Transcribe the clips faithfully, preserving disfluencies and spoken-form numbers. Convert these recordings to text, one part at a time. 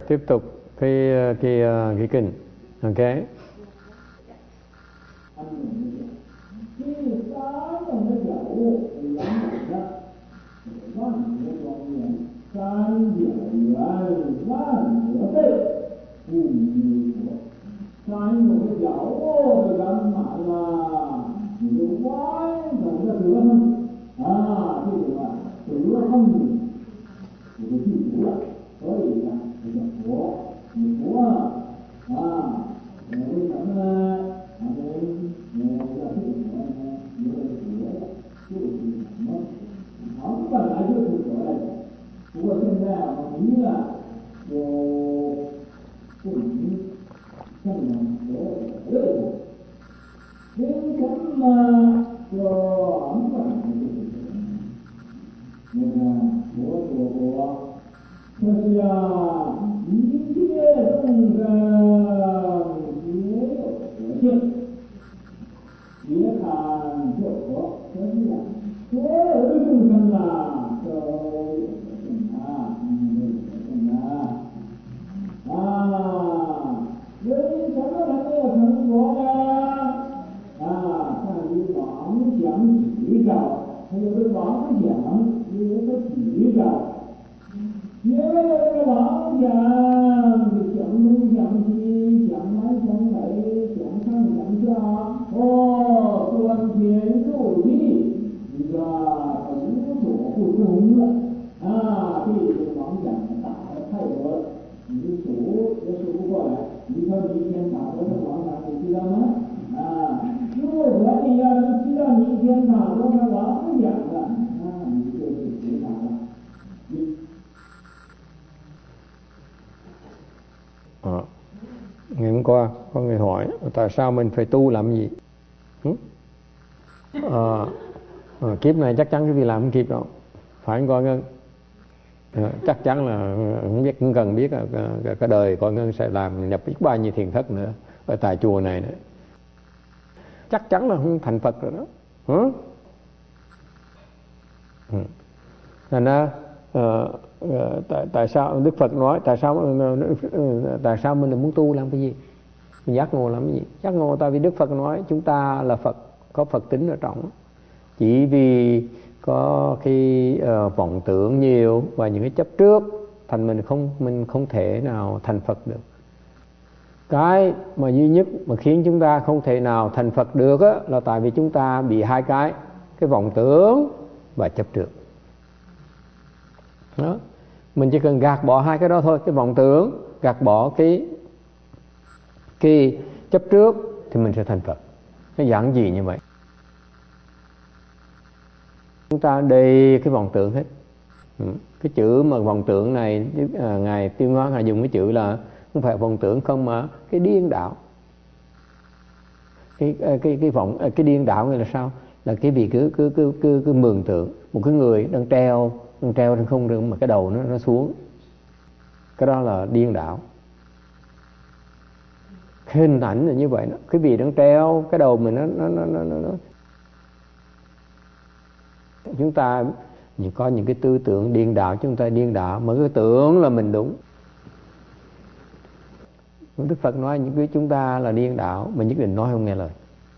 tiếp tục cái cái cái kinh. Ok. Ngày hôm qua có người hỏi tại sao mình phải tu làm gì? Ừ? À, à, kiếp này chắc chắn cái gì làm không kịp đâu, phải không con Ngân? À, chắc chắn là không biết, không cần biết cả, cả đời con Ngân sẽ làm nhập biết bao nhiêu thiền thất nữa ở tại chùa này nữa, chắc chắn là không thành Phật rồi đó. Ừ? Ừ. Thành ra uh, uh, tại, tại sao Đức Phật nói tại sao uh, uh, tại sao mình muốn tu làm cái gì, mình giác ngộ làm cái gì? Giác ngộ tại vì Đức Phật nói chúng ta là Phật, có Phật tính ở trong, chỉ vì có cái uh, vọng tưởng nhiều và những cái chấp trước thành mình không mình không thể nào thành Phật được. Cái mà duy nhất mà khiến chúng ta không thể nào thành Phật được á, là tại vì chúng ta bị hai cái, cái vọng tưởng và chấp trước. Đó. Mình chỉ cần gạt bỏ hai cái đó thôi, cái vọng tưởng, gạt bỏ cái cái chấp trước thì mình sẽ thành Phật. Nó giản dị như vậy. Chúng ta đầy cái vọng tưởng hết. Cái chữ mà vọng tưởng này à, Ngài Tiêu Hóa Ngài dùng cái chữ là không phải vọng tưởng không mà cái điên đảo. Cái cái cái vọng cái điên đảo này là sao? Là cái vị cứ cứ cứ cứ, cứ mường tượng một cái người đang treo đang treo trên không trung mà cái đầu nó nó xuống. Cái đó là điên đảo. Cái hình ảnh là như vậy đó. Cái vị đang treo cái đầu mình nó nó nó nó, nó. Chúng ta có những cái tư tưởng điên đảo, chúng ta điên đảo mà cái tưởng là mình đúng. Đức Phật nói những cái chúng ta là điên đảo mà nhất định nói không nghe lời.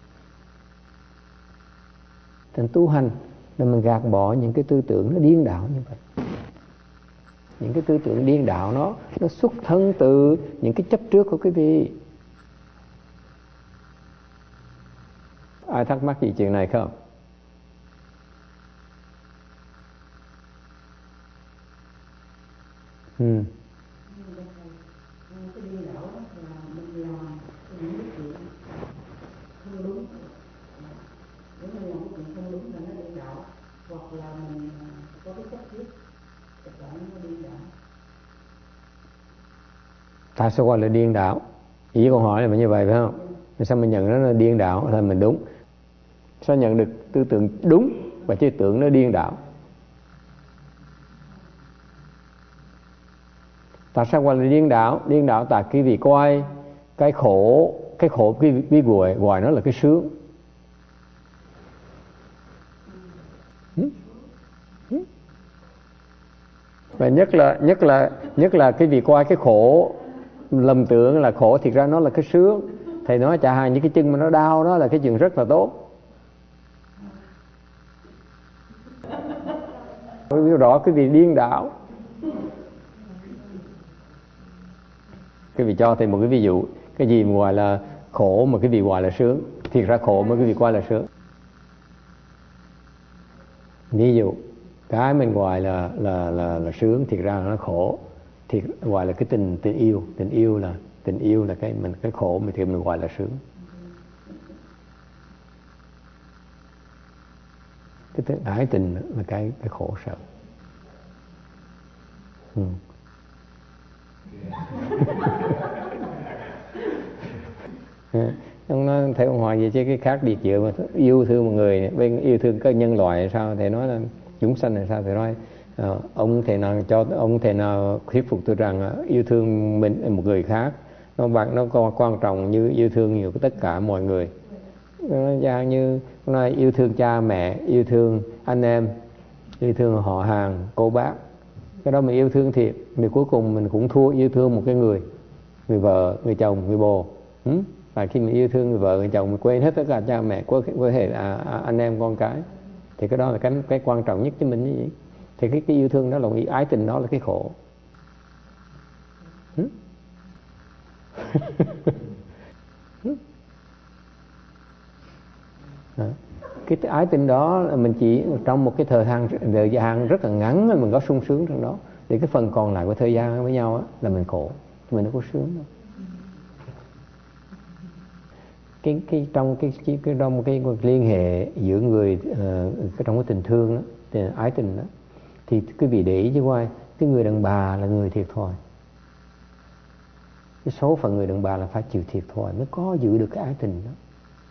Thành tu hành là mình gạt bỏ những cái tư tưởng nó điên đảo như vậy. Những cái tư tưởng điên đảo nó nó xuất thân từ những cái chấp trước của quý vị. Ai thắc mắc gì chuyện này không? Ừ. Tại sao gọi là điên đảo? Ý câu hỏi là như vậy phải không? Sao mình nhận nó là điên đảo là mình đúng? Sao nhận được tư tưởng đúng và tư tưởng nó điên đảo? Tại sao gọi là điên đảo? Điên đảo tại cái vị coi cái khổ, cái khổ cái vị gọi gọi nó là cái sướng. Và nhất là nhất là nhất là cái vị coi cái khổ, lầm tưởng là khổ, thiệt ra nó là cái sướng. Thầy nói chả hạn những cái chân mà nó đau đó là cái chuyện rất là tốt. Biết rõ cái vị điên đảo. Cái vị cho thầy một cái ví dụ, cái gì mà gọi là khổ mà cái vị gọi là sướng, thiệt ra khổ mà cái vị coi là sướng. Ví dụ cái mình gọi là là là là sướng, thiệt ra là nó khổ, thiệt gọi là cái tình tình yêu, tình yêu là tình yêu là cái mình cái khổ mà thì mình gọi là sướng. Cái ái tình là cái cái khổ sợ. Ừ. Ông nói thấy ông Hoàng gì chứ cái khác biệt giữa mà yêu thương một người bên yêu thương các nhân loại sao, thầy nói là chúng sanh là sao, thầy nói à, ông thể nào cho ông thể nào thuyết phục tôi rằng yêu thương mình một người khác nó bạn nó có quan trọng như yêu thương nhiều tất cả mọi người. Nó như nói yêu thương cha mẹ, yêu thương anh em, yêu thương họ hàng cô bác, cái đó mình yêu thương thiệt, thì cuối cùng mình cũng thua yêu thương một cái người, người vợ, người chồng, người bồ. Ừ? Và khi mình yêu thương người vợ, người chồng, mình quên hết tất cả cha mẹ, quan hệ à, à, anh em con cái, thì cái đó là cái cái quan trọng nhất cho mình như vậy. Thì cái, cái yêu thương đó là cái ái tình, đó là cái khổ. Ừ? À, cái ái tình đó mình chỉ trong một cái thời gian thời gian rất là ngắn mình có sung sướng trong đó, thì cái phần còn lại của thời gian với nhau á, là mình khổ, mình đâu có sướng đâu. Cái cái trong cái cái, cái trong cái, cái liên hệ giữa người uh, cái trong cái tình thương đó, thì ái tình đó, thì quý vị để ý chứ coi, cái người đàn bà là người thiệt thòi. Cái số phận người đàn bà là phải chịu thiệt thòi mới có giữ được cái ái tình đó.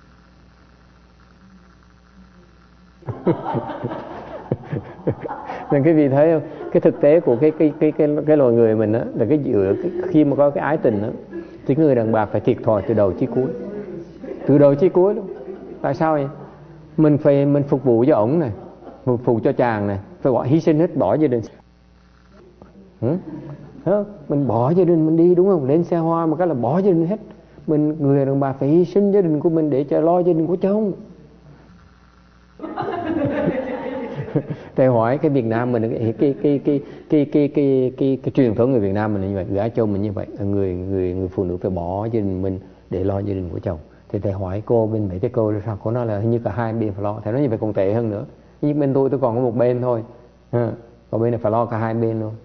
Nên cái vị thấy không, cái thực tế của cái cái cái cái cái loài người mình á, là cái giữa cái, khi mà có cái ái tình á, thì người đàn bà phải thiệt thòi từ đầu chí cuối, từ đầu chí cuối luôn. Tại sao vậy? Mình phải mình phục vụ cho ổng này, phục vụ cho chàng này, phải gọi hy sinh hết, bỏ gia đình. Ừ? Mình bỏ gia đình mình đi, đúng không? Lên xe hoa mà cái là bỏ gia đình hết. Mình người đàn bà phải hy sinh gia đình của mình để cho lo gia đình của chồng. Thầy hỏi cái Việt Nam mình, cái cái cái cái cái cái cái cái, cái truyền thống người Việt Nam mình như vậy, gái chồng mình như vậy, người người người phụ nữ phải bỏ gia đình mình để lo gia đình của chồng. Thì thầy hỏi cô bên mấy cái cô là sao, cô nói là hình như cả hai bên phải lo. Thầy nói như vậy còn tệ hơn nữa. Nhưng bên tôi tôi còn có một bên thôi, à, còn bên này phải lo cả hai bên luôn.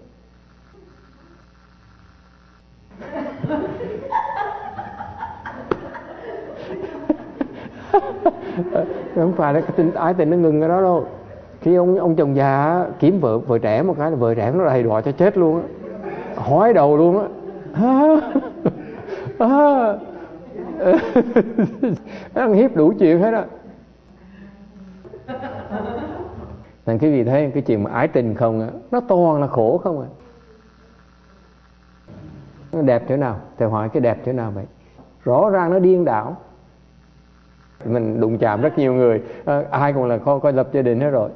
Không phải là cái tình ái tình nó ngừng ở đó đâu. Khi ông ông chồng già kiếm vợ vợ trẻ một cái là vợ trẻ nó đầy đọa cho chết luôn á, hói đầu luôn á. Nó ăn hiếp đủ chuyện hết á. Nên cái gì thấy cái chuyện mà ái tình không á, nó toàn là khổ không à. Nó đẹp chỗ nào? Thầy hỏi cái đẹp chỗ nào vậy? Rõ ràng nó điên đảo. Mình đụng chạm rất nhiều người, à, ai cũng là coi coi lập gia đình hết rồi.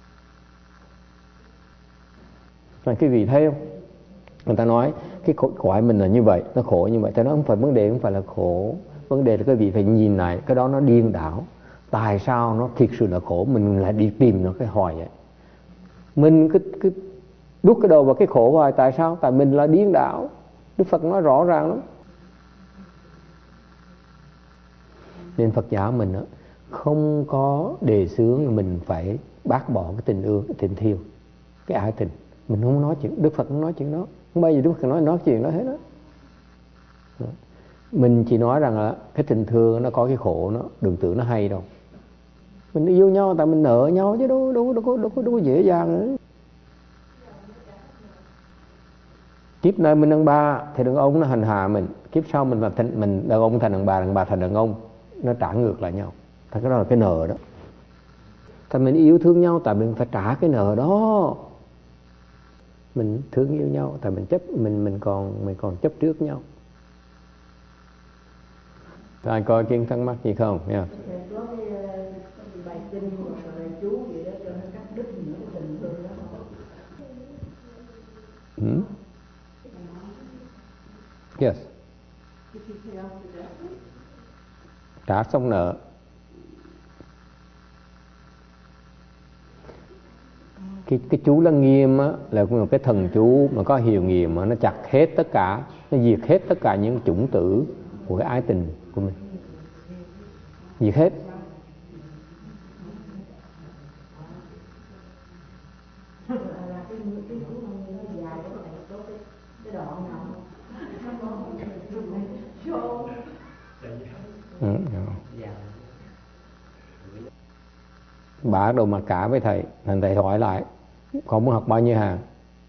Là cái vị thấy không? Người ta nói cái cõi mình là như vậy, nó khổ như vậy. Thế nó không phải vấn đề, không phải là khổ. Vấn đề là cái vị phải nhìn lại, cái đó nó điên đảo. Tại sao nó thiệt sự là khổ, mình lại đi tìm nó cái hoài vậy. Mình cứ, cứ đút cái đầu vào cái khổ hoài. Tại sao? Tại mình là điên đảo. Đức Phật nói rõ ràng lắm. Nên Phật giáo mình đó, không có đề xướng là mình phải bác bỏ cái tình ương, cái tình thiêu, cái ái tình. Mình không nói chuyện, Đức Phật không nói chuyện đó. Không bao giờ Đức Phật nói nói chuyện đó hết đó. Mình chỉ nói rằng là cái tình thương nó có cái khổ, nó đừng tưởng nó hay đâu. Mình yêu nhau tại mình nợ nhau chứ đâu đâu đâu có đâu có, đâu có dễ dàng nữa. Kiếp này mình đàn bà thì đàn ông nó hành hạ mình, kiếp sau mình là thành mình đàn ông thành đàn bà, đàn bà thành đàn ông, nó trả ngược lại nhau. Thật cái đó là cái nợ đó. Tại mình yêu thương nhau tại mình phải trả cái nợ đó. Mình thương yêu nhau tại mình chấp mình mình còn mình còn chấp trước nhau. Ai coi Kiên thắc mắc gì không nha? Hmm? Yes. Trả xong nợ. Cái, cái chú Lăng Nghiêm á, là một cái thần chú mà có hiệu nghiệm mà nó chặt hết tất cả, nó diệt hết tất cả những chủng tử của cái ái tình của mình. Diệt hết. Ừ, bà đồ mặc cả với thầy, thành thầy hỏi lại con muốn học bao nhiêu hàng.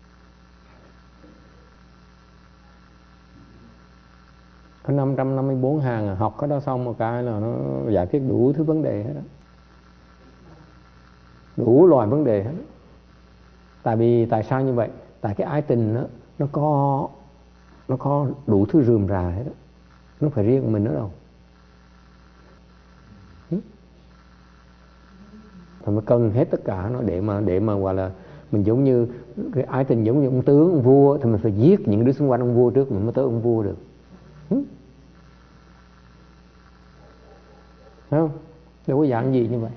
Có năm trăm năm mươi bốn hàng à. Học cái đó xong một cái là nó giải quyết đủ thứ vấn đề hết đó. Đủ loại vấn đề hết đó. Tại vì tại sao như vậy? Tại cái ái tình đó, nó có nó có đủ thứ rườm rà hết đó. Nó phải riêng mình nữa đâu. Thì mới cân hết tất cả nó để mà để mà gọi là mình giống như cái ái tình giống như ông tướng, ông vua, thì mình phải giết những đứa xung quanh ông vua trước mình mới tới ông vua được. Thấy không? Đâu có dạng gì như vậy.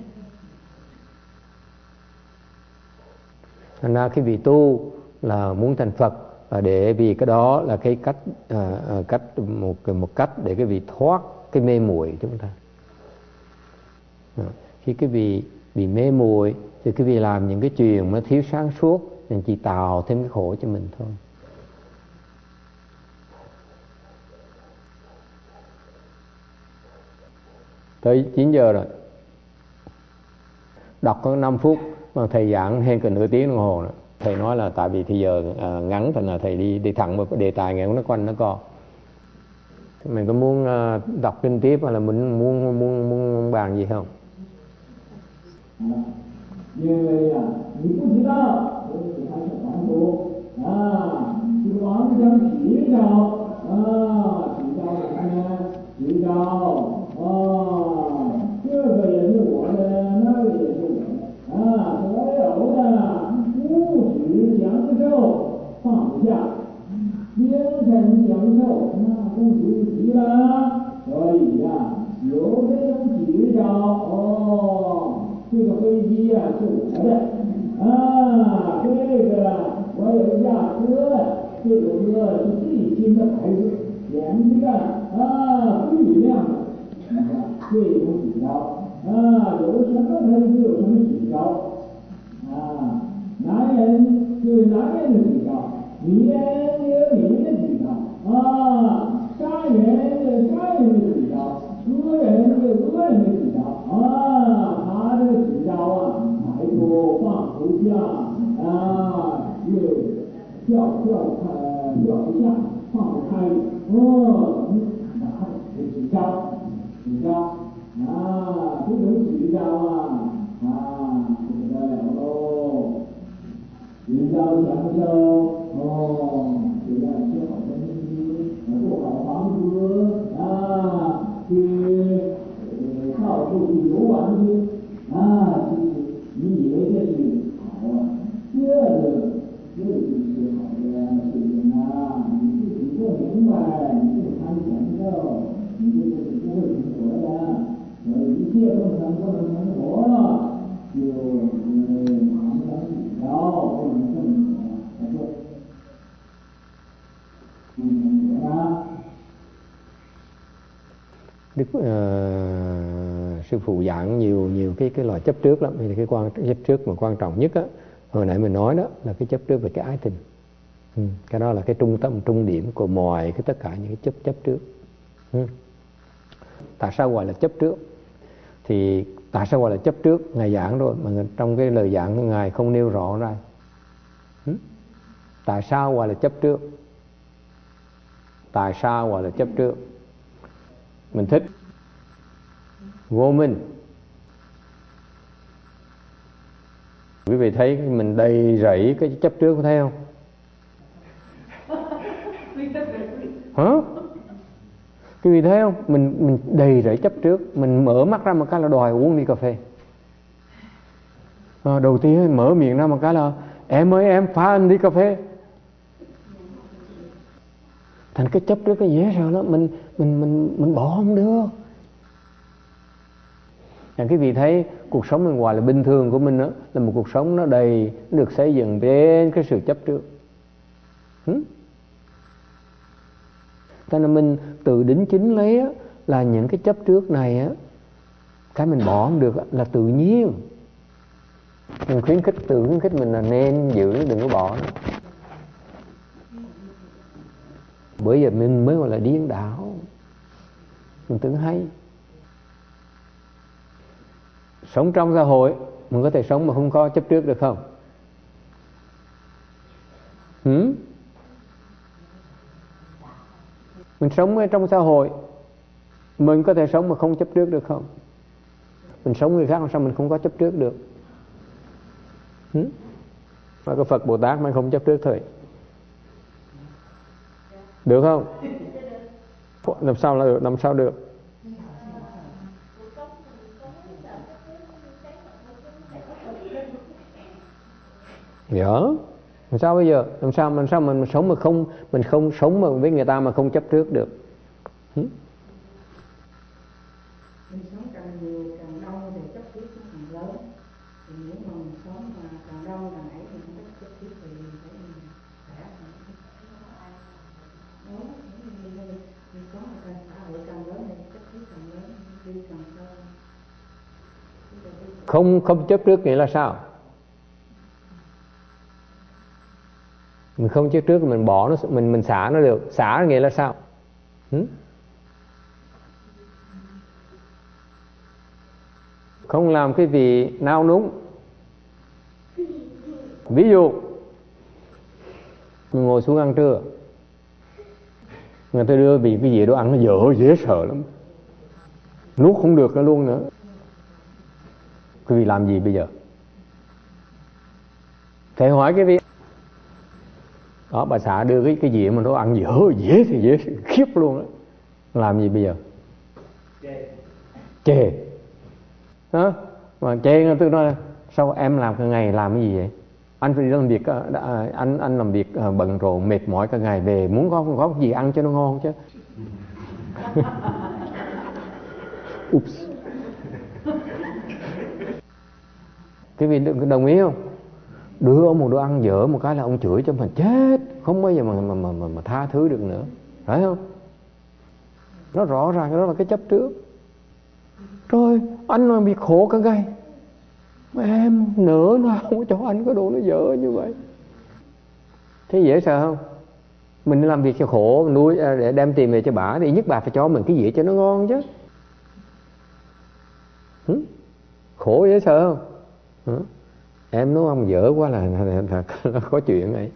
Thành ra cái vị tu là muốn thành Phật, và để vì cái đó là cái cách à, cách một một cách để cái vị thoát cái mê muội chúng ta. À, khi cái vị bị mê muội thì cái vị làm những cái chuyện mà thiếu sáng suốt thì chỉ tạo thêm cái khổ cho mình thôi. Tới chín giờ rồi. Đọc có năm phút mà thầy giảng hơn gần nửa tiếng đồng hồ nữa. Thầy nói là tại vì thì giờ à, ngắn thành là thầy đi đi thẳng vào đề tài ngày nó quanh nó co. Mình có muốn à, đọc kinh tiếp hay là mình muốn muốn muốn, muốn bàn gì không? 因为呀、啊，你不知道，所以他是凡夫啊，是妄想取招啊，取招什么呢？取招啊，这个也是我的，那个也是我的啊，所有的物质享受放不下，精神享受那不如极了，所以呀、啊，有这种取招哦。 这个飞机呀、啊、是我的啊，这个我有一架车的，这个车是最新的牌子，颜色啊不一样的，这种指标啊，有什么牌子有什么指标啊，男人就是男人的指标，女人有女人的指标啊，杀人有杀人的指标，恶人有恶人的指标啊。 他这个指标啊，埋伏放不下啊，又掉掉呃掉不下，放不开，哦，拿这指标，指标啊，这种指标啊啊不得了喽，指标享受哦，就要吃好东西，住好房子啊，去到处去游玩去。 啊，其实你以为这是好啊？这个这就是好的事情啊！你自己不明白，你不参享受，你就是不会成佛的。所以一切众生不能成佛，就因为妄想取招，不能正佛才对。能成佛啊！ Đức uh, sư phụ giảng nhiều nhiều cái cái loại chấp trước lắm. Thì cái quan chấp trước mà quan trọng nhất á, hồi nãy mình nói đó là cái chấp trước về cái ái tình. Ừ, cái đó là cái trung tâm trung điểm của mọi cái tất cả những cái chấp chấp trước. Ừ. Tại sao gọi là chấp trước? Thì tại sao gọi là chấp trước? Ngài giảng rồi mà trong cái lời giảng của ngài không nêu rõ ra. Ừ. Tại sao gọi là chấp trước? Tại sao gọi là chấp trước? Mình thích vô minh. Quý vị thấy mình đầy rẫy cái chấp trước có thấy không? Hả? Quý vị thấy không? Mình mình đầy rẫy chấp trước. Mình mở mắt ra một cái là đòi uống ly cà phê. À, đầu tiên mở miệng ra một cái là em ơi em pha anh ly cà phê. Thành cái chấp trước cái dễ sợ lắm, mình mình mình mình bỏ không được. Và quý vị thấy cuộc sống bên ngoài là bình thường của mình đó, là một cuộc sống nó đầy, nó được xây dựng trên cái sự chấp trước. Ừ? Cho nên mình tự đính chính lấy á, là những cái chấp trước này á, cái mình bỏ không được á, là tự nhiên. Mình khuyến khích, tự khuyến khích mình là nên giữ, đừng có bỏ nó. Bởi giờ mình mới gọi là điên đảo. Mình tưởng hay. Sống trong xã hội, mình có thể sống mà không có chấp trước được không? Ừ? Mình sống ở trong xã hội, mình có thể sống mà không chấp trước được không? Mình sống người khác sao mình không có chấp trước được? Ừ? Mà có Phật Bồ Tát mà không chấp trước thôi. Được không? Làm sao là được? Làm sao được? Dạ. Làm sao bây giờ? Làm sao mình sao mình sống mà không mình không sống mà với người ta mà không chấp trước được? Ừ? Mình sống càng nhiều càng đông thì chấp trước nó càng lớn. Thì nếu mà mình sống mà càng đông càng ấy thì không có chấp trước thì mình phải mình khỏe. Đó, mình, mình, mình sống mà càng xã hội càng lớn thì chấp trước càng lớn, đi càng sâu. Không không chấp trước nghĩa là sao? Mình không chấp trước mình bỏ nó, mình mình xả nó được. Xả nghĩa là sao? Ừ? Không làm cái gì nao núng. Ví dụ mình ngồi xuống ăn trưa, người ta đưa vì cái gì đồ ăn nó dở dễ sợ lắm, nuốt không được nó luôn nữa. Quý vị làm gì bây giờ? Thầy hỏi cái vị đó, bà xã đưa cái cái gì mà nó ăn dở dễ thì dễ khiếp luôn đó. Làm gì bây giờ? Chê. Đó, mà chê tôi nói sao em làm cả ngày làm cái gì vậy? Anh phải đi làm việc, anh anh làm việc bận rộn mệt mỏi cả ngày về muốn có có cái gì ăn cho nó ngon chứ. Oops. Quý vị đồng ý không? Đưa ông một đồ ăn dở một cái là ông chửi cho mình chết, không bao giờ mà mà mà mà, mà tha thứ được nữa, phải không? Nó rõ ràng đó là cái chấp trước. Rồi anh làm việc khổ cả ngày, mà em nỡ nào không cho anh cái đồ nó dở như vậy. Thế dễ sợ không? Mình làm việc cho khổ nuôi để đem tiền về cho bà, thì nhất bà phải cho mình cái gì cho nó ngon chứ. Ừ? Khổ dễ sợ không? Ừ? Em nấu ăn dở quá là, là, là, là có chuyện ấy.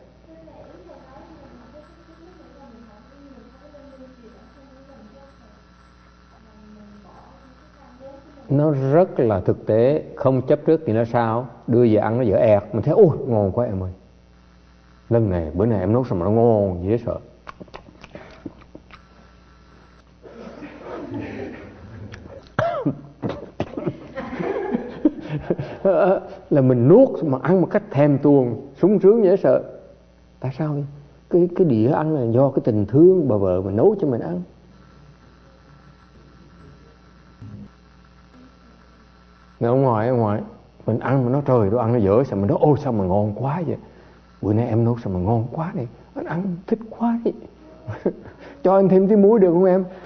Nó rất là thực tế. Không chấp trước thì nó sao? Đưa về ăn nó dở ẹt, mình thấy ôi ngon quá em ơi, lần này bữa nay em nấu sao mà nó ngon dễ sợ. Là mình nuốt mà ăn một cách thèm thuồng, sung sướng dễ sợ. Tại sao vậy? Cái, cái đĩa ăn là do cái tình thương bà vợ mà nấu cho mình ăn. Người ông ngoại ông ngoại mình ăn mà nó trời đồ ăn nó dở, sao mình nói ôi sao mà ngon quá vậy, bữa nay em nấu sao mà ngon quá này, anh ăn thích quá vậy. Cho anh thêm tí muối được không em?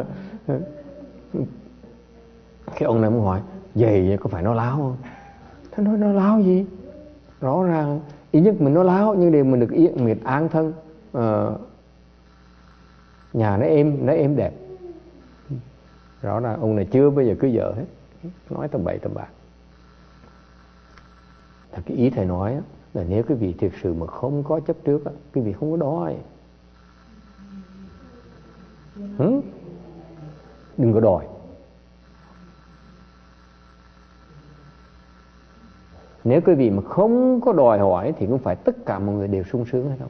Cái ông này ông hỏi vậy có phải nó láo không? Thế nói nó láo gì? Rõ ràng ít nhất mình nó láo nhưng để mình được yên miệt an thân, uh, nhà nó êm nó êm đẹp. Rõ ràng ông này chưa bao giờ cưới vợ hết, nói tầm bậy tầm bạ. Thật cái ý thầy nói là nếu quý vị thực sự mà không có chấp trước, quý vị không có đói. Ừ? Đừng có đòi. Nếu quý vị mà không có đòi hỏi thì cũng phải tất cả mọi người đều sung sướng hay không?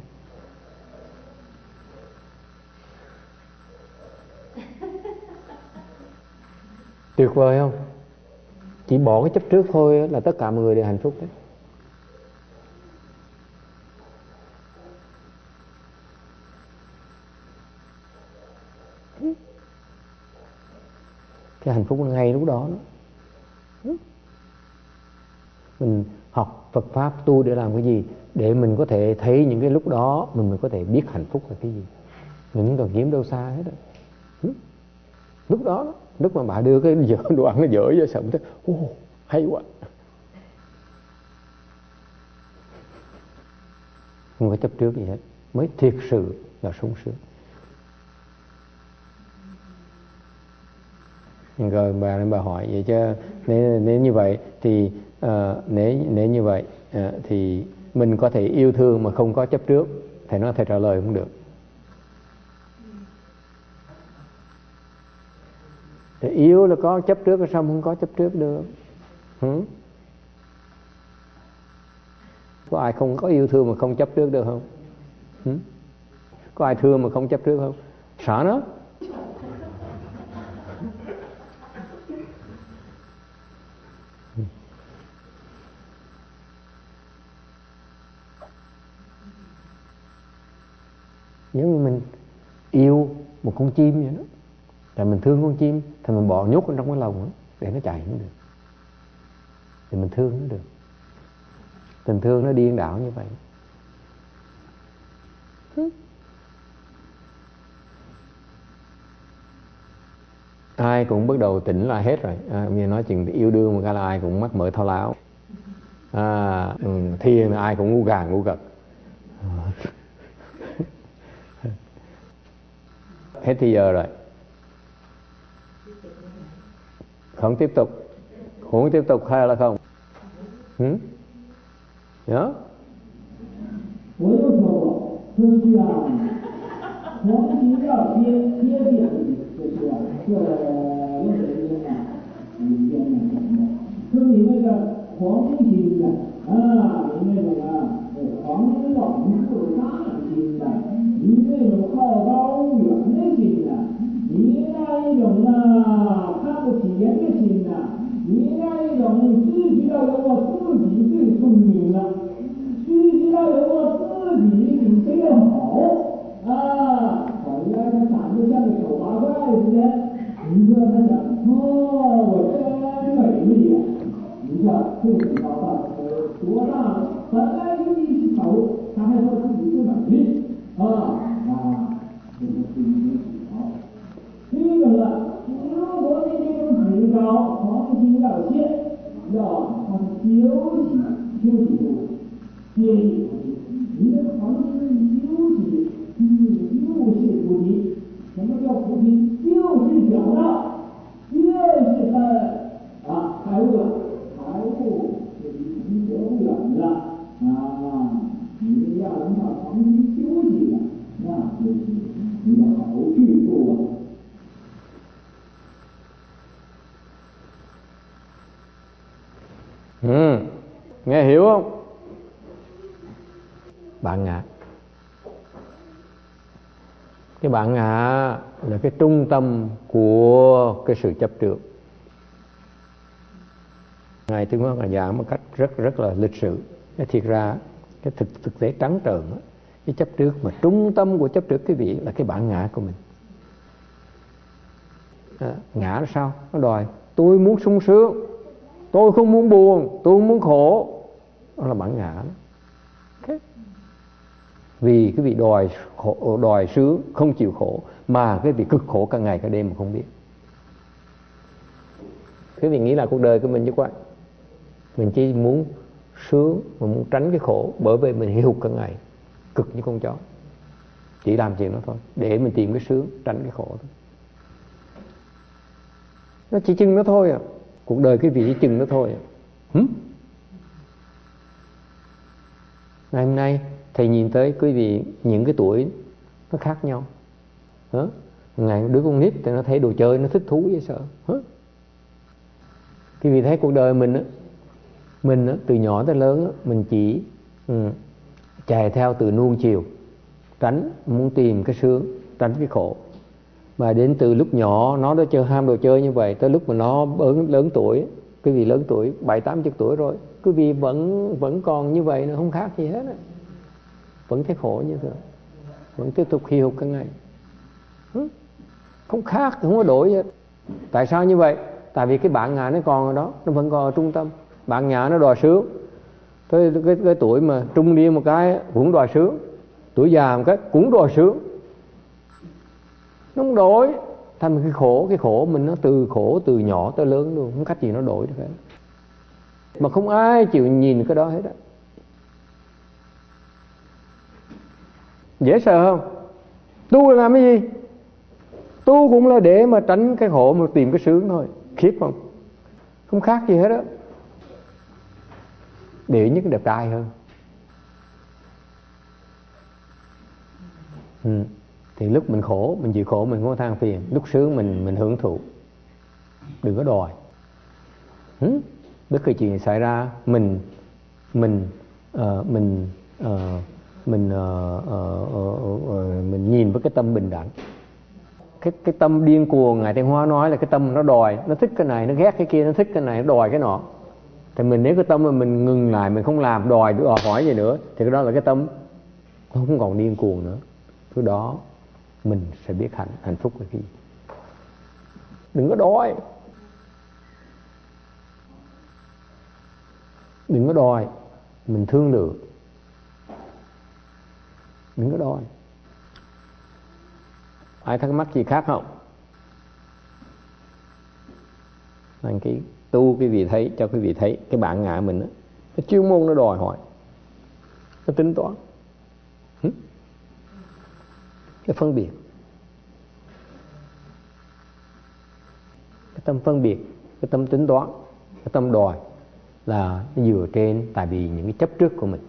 Tuyệt vời không? Chỉ bỏ cái chấp trước thôi là tất cả mọi người đều hạnh phúc đấy. Cái hạnh phúc là ngay lúc đó, đó. Mình học Phật Pháp tu để làm cái gì? Để mình có thể thấy những cái lúc đó mình mới có thể biết hạnh phúc là cái gì. Mình không cần kiếm đâu xa hết rồi. Lúc đó, đó lúc mà bà đưa cái đồ ăn nó dở ra sợm thế, ô hay quá, không có chấp trước gì hết, mới thiệt sự là sung sướng. Rồi bà bà hỏi vậy chứ nếu, nếu như vậy thì uh, nếu nếu như vậy uh, thì mình có thể yêu thương mà không có chấp trước, thì nó thể trả lời không được. Thì yêu là có chấp trước, sao không có chấp trước được? Hử? Có ai không có yêu thương mà không chấp trước được không? Hử? Có ai thương mà không chấp trước không? Sợ nó. Nếu như mình yêu một con chim vậy đó, tại mình thương con chim thì mình bỏ nhốt ở trong cái lồng đó, để nó chạy không được, thì mình thương nó được. Tình thương nó điên đảo như vậy. Ai cũng bắt đầu tỉnh lại hết rồi. À, bây giờ nói chuyện yêu đương mà cái là ai cũng mắc mỡ thao láo. À, ừ, thiên là ai cũng ngu gà ngu gật. Hết thì giờ rồi. Không tiếp tục. Không tiếp tục hay là không? Ừ? Nhớ? 我有说过，就是啊，黄金要接接点的，就是啊，这六十斤啊，一天两天的，说你那个黄金的啊，你那种啊，黄金往复大金的，你那种好高骛远的心的，你那一种啊，看不起人的心的，你那一种只知道有我自己最聪明了。只知道有我自己比谁都好啊！本来他长得像个丑八怪似的，你说他想，哦，我真美丽呀！你说这个高大多大了？本来就一只丑，他还说自己最美丽啊啊！这个是一种指标。第一种呢，如果你这种指标黄金要线，要他是休息休息住。建议你的黄金休息，嗯，又是菩提。什么叫菩提？就是讲到，就是他啊，开悟了，开悟就离成佛不远了啊！你要能把黄金休息了，那就是你的好去处啊。 Ừ, nghe hiểu không? Bạn ngã. Cái bạn ngã là cái trung tâm của cái sự chấp trước. Ngài Tuyên Quang là giảng một cách rất rất là lịch sự. Cái thiệt ra cái thực thực tế trắng trợn đó, cái chấp trước mà trung tâm của chấp trước cái vị là cái bản ngã của mình. À, ngã là sao? Nó đòi tôi muốn sung sướng, tôi không muốn buồn, tôi không muốn khổ. Đó là bản ngã đó. Okay. Vì cái vị đòi khổ, đòi sướng không chịu khổ, mà cái vị cực khổ cả ngày cả đêm mà không biết. Cái vị nghĩ là cuộc đời của mình như vậy, mình chỉ muốn sướng mà muốn tránh cái khổ, bởi vì mình hiu cả ngày, cực như con chó, chỉ làm chuyện đó thôi để mình tìm cái sướng, tránh cái khổ thôi. Nó chỉ chừng đó thôi à. Cuộc đời cái vị chỉ chừng đó thôi à. Hử? Ngày hôm nay thầy nhìn tới quý vị những cái tuổi nó khác nhau. Hả? Ngày đứa con nít thì nó thấy đồ chơi nó thích thú dễ sợ. Hả? Quý vị thấy cuộc đời mình á, mình á, từ nhỏ tới lớn á, mình chỉ ừ, chạy theo từ nuông chiều, tránh muốn tìm cái sướng, tránh cái khổ. Mà đến từ lúc nhỏ nó đã chơi ham đồ chơi như vậy, tới lúc mà nó lớn, lớn tuổi, quý vị lớn tuổi bảy tám chục tuổi rồi, quý vị vẫn vẫn còn như vậy, nó không khác gì hết á. Vẫn thấy khổ như thế, vẫn tiếp tục khi hụt cả ngày. Không khác, không có đổi hết. Tại sao như vậy? Tại vì cái bản ngã nó còn ở đó, nó vẫn còn ở trung tâm. Bản ngã nó đòi sướng. Cái, cái, cái tuổi mà trung niên một cái cũng đòi sướng, tuổi già một cái cũng đòi sướng. Nó không đổi. Thành cái khổ, cái khổ mình nó từ khổ từ nhỏ tới lớn luôn, không cách gì nó đổi được hết. Mà không ai chịu nhìn cái đó hết á. Dễ sợ không? Tu là làm cái gì? Tu cũng là để mà tránh cái khổ mà tìm cái sướng thôi. Khiếp không? Không khác gì hết á. Để nhất đẹp trai hơn. Ừ. Thì lúc mình khổ, mình chịu khổ mình không có than phiền. Lúc sướng mình mình hưởng thụ. Đừng có đòi. Ừ? Bất kỳ chuyện xảy ra, mình mình uh, mình uh, mình uh, uh, uh, uh, mình nhìn với cái tâm bình đẳng. Cái cái tâm điên cuồng Ngài Tây Hóa nói là cái tâm nó đòi, nó thích cái này, nó ghét cái kia, nó thích cái này, nó đòi cái nọ. Thì mình nếu cái tâm mà mình ngừng lại, mình không làm đòi đòi hỏi gì nữa, thì cái đó là cái tâm không còn điên cuồng nữa. Thứ đó mình sẽ biết hạnh hạnh phúc là cái gì. Đừng có đòi. Đừng có đòi, mình thương lượng. Đừng có đòi. Ai thắc mắc gì khác không? Nên cái tu quý vị thấy, cho quý vị thấy cái bản ngã mình đó, cái chuyên môn nó đòi hỏi, nó tính toán, cái phân biệt, cái tâm phân biệt, cái tâm tính toán, cái tâm đòi là nó dựa trên tại vì những cái chấp trước của mình.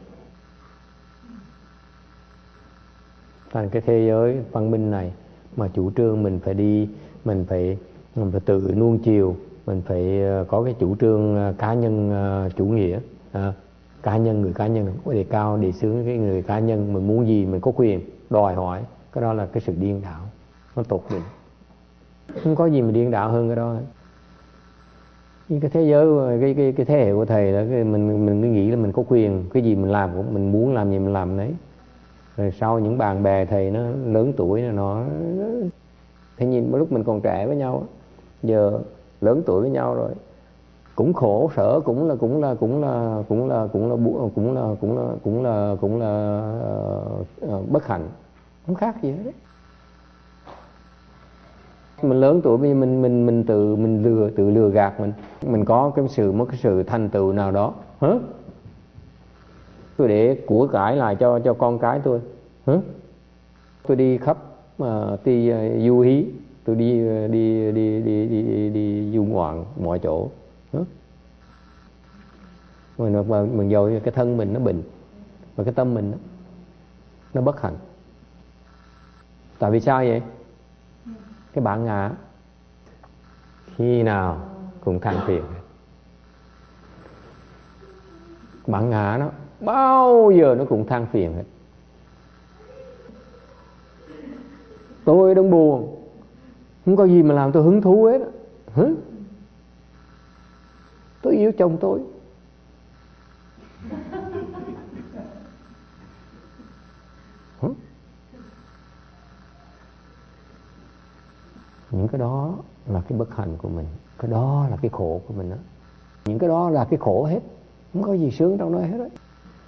Thành cái thế giới văn minh này mà chủ trương mình phải đi, mình phải mình phải tự nuông chiều, mình phải có cái chủ trương cá nhân chủ nghĩa, à, cá nhân người cá nhân có đề cao đề xướng cái người cá nhân, mình muốn gì mình có quyền đòi hỏi, cái đó là cái sự điên đảo, nó tột đỉnh. Không có gì mà điên đảo hơn cái đó. Nhưng cái thế giới cái cái cái thế hệ của thầy đó, cái mình mình cứ nghĩ là mình có quyền, cái gì mình làm cũng mình muốn làm gì mình làm đấy. Rồi sau những bạn bè thầy nó lớn tuổi nó, nó thế nhìn lúc mình còn trẻ với nhau, giờ lớn tuổi với nhau rồi cũng khổ sở, cũng là cũng là cũng là cũng là cũng là cũng là cũng là cũng là cũng là uh, uh, bất hạnh, không khác gì hết đấy. Mình lớn tuổi vì mình mình mình tự mình lừa tự lừa gạt mình, mình có cái sự một cái sự thành tựu nào đó, hả? Tôi để của cải lại cho cho con cái tôi, hả? Tôi đi khắp mà đi uh, du hí, tôi đi uh, đi đi đi đi đi, đi du ngoạn mọi chỗ, hả? Mình mà mình dầu cái thân mình nó bình, và cái tâm mình nó, nó bất hạnh. Tại vì sao vậy? Cái bản ngã khi nào cũng than phiền. Bản ngã nó bao giờ nó cũng than phiền hết. Tôi đang buồn, không có gì mà làm tôi hứng thú hết. Hả? Tôi yêu chồng tôi. Hả? Những cái đó là cái bất hạnh của mình, cái đó là cái khổ của mình đó. Những cái đó là cái khổ hết, không có gì sướng trong đó hết đấy.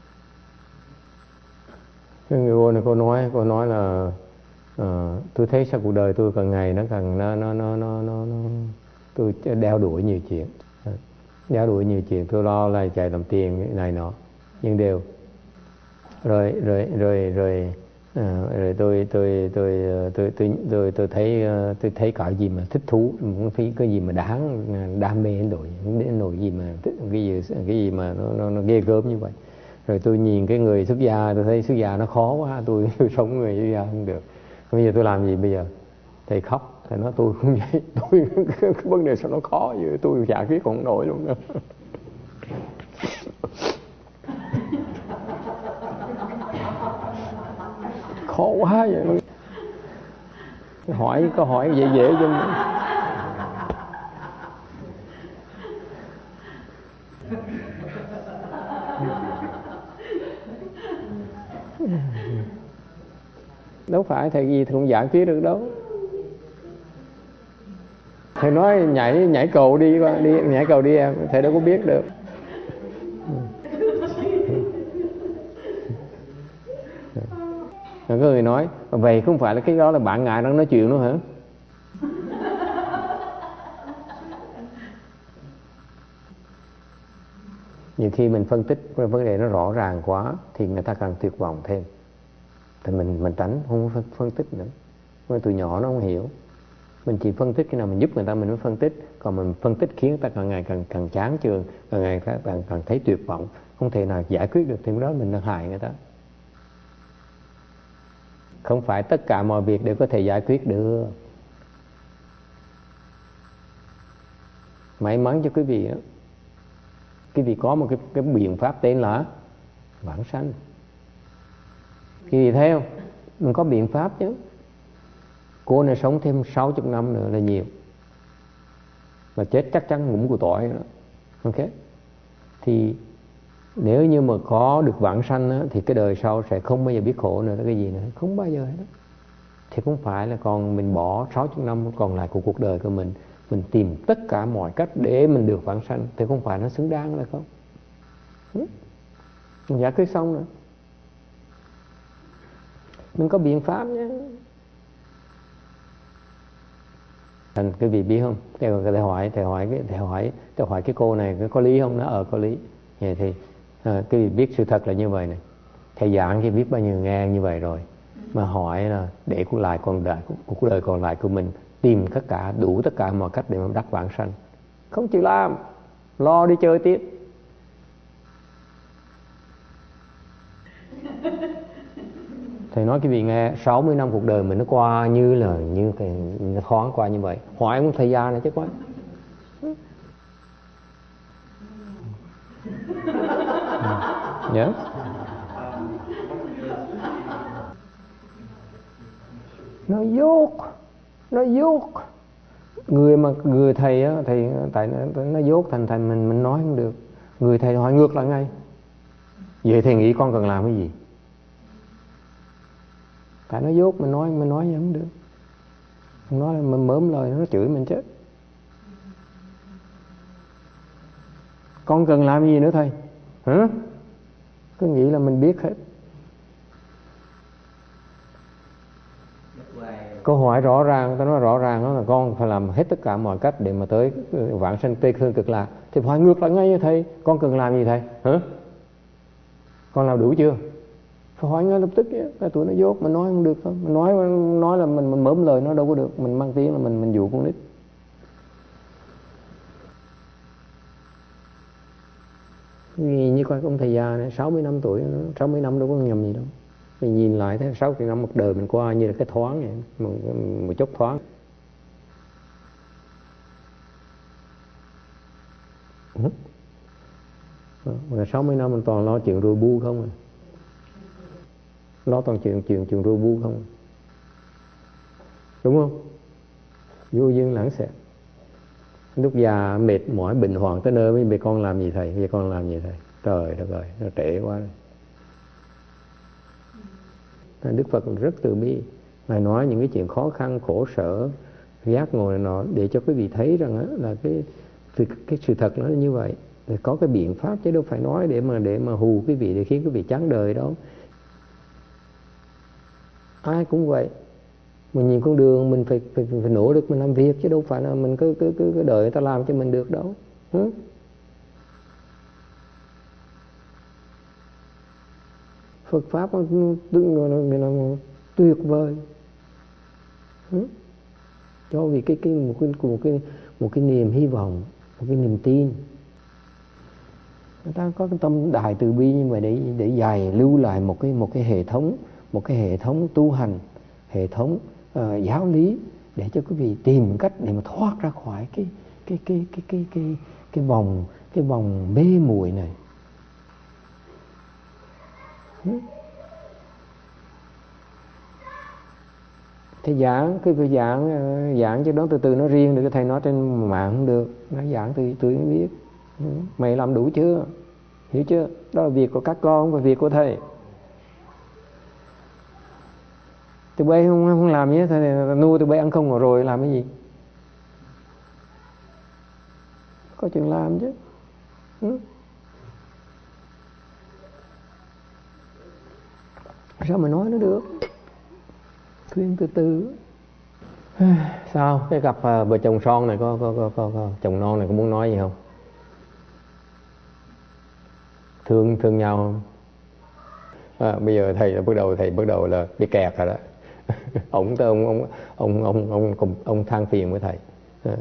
Cái người cô này cô nói, cô nói là uh, tôi thấy sao cuộc đời tôi càng ngày nó càng nó nó nó nó, nó, nó tôi đeo đuổi nhiều chuyện, đeo đuổi nhiều chuyện, tôi lo là chạy làm tiền này nọ, nhưng đều rồi rồi rồi rồi À, rồi tôi tôi tôi tôi tôi tôi tôi thấy tôi thấy cả gì mà thích thú, cũng thấy cái gì mà đáng đam mê đến nỗi đến nỗi gì mà cái gì cái gì mà nó nó, nó ghê gớm như vậy. Rồi tôi nhìn cái người xuất gia, tôi thấy xuất gia nó khó quá, tôi, tôi sống người xuất gia không được. Bây giờ tôi làm gì bây giờ? Thầy khóc, thầy nói tôi không vậy, tôi cái, cái vấn đề sao nó khó vậy, tôi giải quyết còn không nổi luôn đó. Khó quá vậy luôn. Hỏi câu hỏi dễ dễ cho mình. Đâu phải thầy gì thì cũng giải quyết được đâu. Thầy nói nhảy nhảy cầu đi, đi nhảy cầu đi em, thầy đâu có biết được. Rồi có người nói vậy không phải là cái đó là bạn ngài đang nói chuyện nữa hả? Nhiều khi mình phân tích cái vấn đề nó rõ ràng quá thì người ta càng tuyệt vọng thêm. Thì mình mình tránh không phân, phân tích nữa. Bởi tụi nhỏ nó không hiểu. Mình chỉ phân tích cái nào mình giúp người ta mình mới phân tích. Còn mình phân tích khiến người ta càng ngày càng càng chán chường, càng ngày càng, càng, càng thấy tuyệt vọng, không thể nào giải quyết được, thì đó mình đang hại người ta. Không phải tất cả mọi việc đều có thể giải quyết được. May mắn cho quý vị đó, quý vị có một cái, cái biện pháp tên là vãng sanh. Quý vị thấy không? Mình có biện pháp chứ. Cô này sống thêm sáu mươi năm nữa là nhiều, mà chết chắc chắn ngủm của tỏi nữa. Ok. Thì nếu như mà có được vãng sanh á, thì cái đời sau sẽ không bao giờ biết khổ nữa, cái gì nữa, không bao giờ hết đó. Thì không phải là còn mình bỏ sáu mươi năm còn lại của cuộc đời của mình, mình tìm tất cả mọi cách để mình được vãng sanh, thì không phải nó xứng đáng là không? Ừ? Mình giải quyết xong rồi. Mình có biện pháp nhé. Thành quý vị biết không? Thầy hỏi, thầy hỏi, thầy hỏi, thầy hỏi cái cô này có lý không? Nó ở có lý. Vậy thì à, quý vị biết sự thật là như vậy này. Thầy giảng cho biết bao nhiêu nghe như vậy rồi, mà hỏi là để cuộc lại còn đời, cuộc đời còn lại của mình tìm tất cả đủ tất cả mọi cách để mà đắc vãng sanh, không chịu làm, lo đi chơi tiếp. Thầy nói quý vị nghe, sáu mươi năm cuộc đời mình nó qua như là như cái nó thoáng qua như vậy. Hỏi ông thầy gia này chứ quá. Nhớ. Nó dốt, nó dốt. Người mà người thầy á, thầy tại nó, nó dốt thành thành mình mình nói không được. Người thầy hỏi ngược lại ngay. Vậy thầy nghĩ con cần làm cái gì? Tại nó dốt, mình nói mình nói gì không được. Mình nói là mình mớm lời nó chửi mình chết. Con cần làm gì nữa thầy? Hả? Cứ nghĩ là mình biết hết. Câu hỏi rõ ràng, tôi nói rõ ràng đó là con phải làm hết tất cả mọi cách để mà tới vãng sanh tây phương cực lạc. Thì hỏi ngược lại ngay như thầy, con cần làm gì thầy? Hả? Con làm đủ chưa? Phải hỏi ngay lập tức vậy. Cái tụi nó dốt, mình nói không được thôi. Mình nói nói là mình mình mớm lời nó đâu có được, mình mang tiếng là mình mình dụ con nít. Vì như coi ông thầy già này sáu mươi năm tuổi, sáu mươi năm đâu có nhầm gì đâu. Mình nhìn lại thấy sáu mươi năm một đời mình qua như là cái thoáng vậy, một, một chút thoáng. Mà sáu mươi năm mình toàn lo chuyện rùa bu không à. Lo toàn chuyện chuyện chuyện rùa bu không à. Đúng không? Vô duyên lãng xẹt. Lúc già mệt mỏi bệnh hoạn tới nơi mới bây con làm gì thầy, bây con làm gì thầy. Trời đất ơi, nó trễ quá rồi. Đức Phật rất từ bi, Ngài nói những cái chuyện khó khăn, khổ sở, giác ngộ này nọ để cho quý vị thấy rằng á, là cái, cái sự thật nó như vậy. Để có cái biện pháp chứ đâu phải nói để mà để mà hù quý vị, để khiến quý vị chán đời đâu. Ai cũng vậy. Mình nhìn con đường mình phải, phải, phải nỗ lực mình làm việc chứ đâu phải là mình cứ cứ cứ, cứ đợi người ta làm cho mình được đâu. Hứ? Phật pháp nó tuyệt vời. Hứ? Cho vì cái cái một cái một cái một cái niềm hy vọng, một cái niềm tin. Người ta có cái tâm đại từ bi như vậy để để dày lưu lại một cái một cái hệ thống, một cái hệ thống tu hành, hệ thống uh, giáo lý để cho quý vị tìm cách để mà thoát ra khỏi cái cái cái cái cái cái cái vòng cái vòng mê muội này. Hmm? Thầy giảng cái cái giảng giảng cho đó từ từ nó riêng được, thầy nói trên mạng không được, nó giảng từ từ mới biết. Mày làm đủ chưa? Hiểu chưa? Đó là việc của các con và việc của thầy. Tụi bay không, không làm nhé, thầy nuôi tụi bay ăn không rồi làm cái gì? có chuyện làm chứ. Ừ. Sao mà nói nó được? Khuyên từ từ. Sao cái cặp uh, vợ chồng son này có có, có có có chồng non này có muốn nói gì không? Thương thương nhau không? À, bây giờ thầy bắt đầu thầy bắt đầu là bị kẹt rồi đó. ông tới ông ông ông ông ông ông, ông than phiền với thầy. À.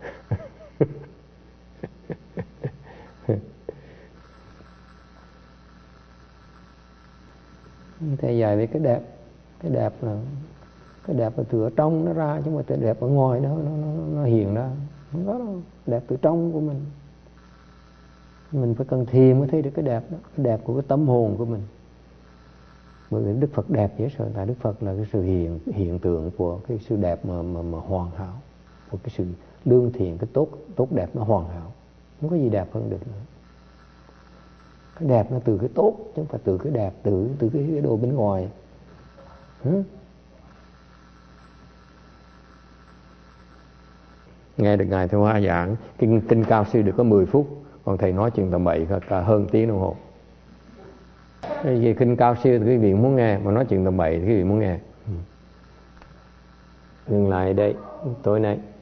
Thầy dạy về cái đẹp, cái đẹp là cái đẹp là từ ở trong nó ra, chứ không phải cái đẹp ở ngoài nó nó nó, nó hiện ra. Không có đâu, đẹp từ trong của mình. Mình phải cần thiền mới thấy được cái đẹp đó, cái đẹp của cái tâm hồn của mình. Bởi vì Đức Phật đẹp dễ sợ, tại Đức Phật là cái sự hiện hiện tượng của cái sự đẹp mà mà mà hoàn hảo, của cái sự lương thiện, cái tốt tốt đẹp nó hoàn hảo, không có gì đẹp hơn được nữa. Cái đẹp nó từ cái tốt chứ không phải từ cái đẹp từ từ cái, cái đồ bên ngoài. Hử? Nghe được ngài Theo Hoa giảng kinh kinh Cao Sư được có mười phút, còn thầy nói chuyện tầm bậy cả hơn tiếng đồng hồ. Về kinh Cao Siêu thì quý vị muốn nghe, mà nói chuyện tầm bậy thì quý vị muốn nghe. Dừng lại đây tối nay.